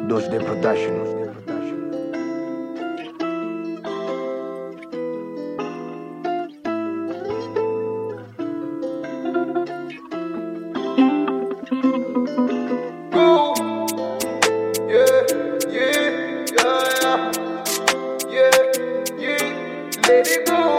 2D Production. Let it go.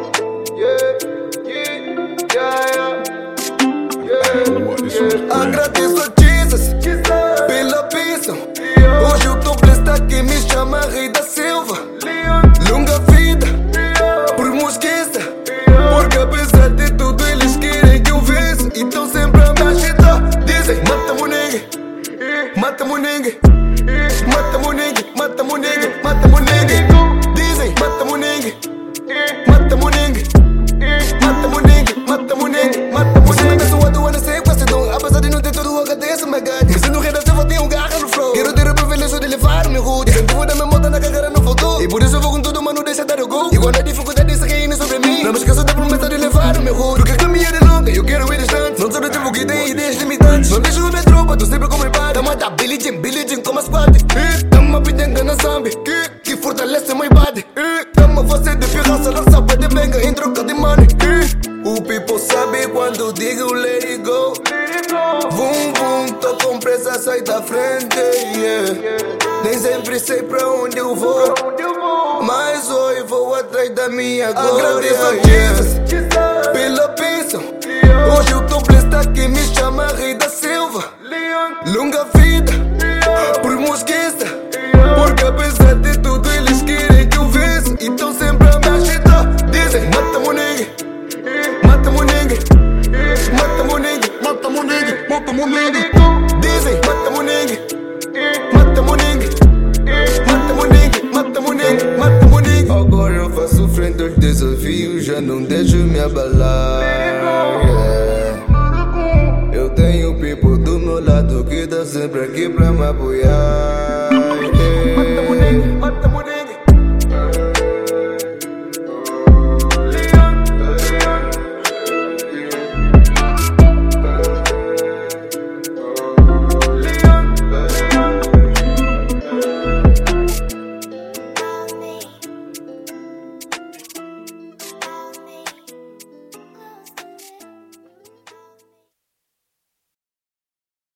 Agradeço a Jesus pela bênção. Hoje o topless está aqui, me chama Rei da Silva. Longa vida, por mosquista. Porque apesar de tudo eles querem que eu vença. Então sempre a me agitar. Dizem, mata-mo ninguém, mata-mo ninguém, mata-mo ninguém, mata-mo ninguém, mata-mo ninguém. Dizem, mata-mo ninguém, mata-mo ninguém, mata-mo ninguém, mata-mo ninguém, mata-mo ninguém. Você não abençoado, eu não sei quase dom. Apesar de não ter tudo, eu agradeço, my God. Me sendo Rei da Silva, tenho garra no flow. Quero ter o privilégio de levar o meu root. Incentivo da minha moda na carreira não faltou. E por isso eu vou com tudo, mano, deixa dar o gol. E quando a dificuldade se reina sobre mim, não me esqueço da promessa de levar o meu root. Porque a caminhada é longa e eu quero ir distante. Não sou do tipo que tem ideias limitantes. Não deixo a minha tropa, tô sempre com meu pai. Tamo a dar Billie Jean como a squad. Tamo a pitanga na zambi, que fortalece my body. Tamo a fazer de pirraça, não sabe de benga em troca de money. O people sabe quando digo let it go. Vum vum, tô com pressa, sai da frente, yeah. Nem sempre sei pra onde eu vou, mas hoje vou atrás da minha glória. Agradeço a Jesus pela bênção. Hoje o topless está aqui, me chama Rei da Silva. Longa vida, por mosquista. Porque apesar de tudo eles querem que eu vença. Então sempre a me agitar. Dizem, mata-mo ninguém, mata-mo ninguém, mata-mo ninguém, mata-mo ninguém, mata-mo ninguém. Dizem, mata-mo ninguém, mata-mo ninguém, mata-mo ninguém, mata-mo ninguém, mata-mo ninguém. Agora eu faço frente aos desafios, já não deixo me abalar, yeah. Eu tenho people do meu lado que tá sempre aqui pra me apoiar.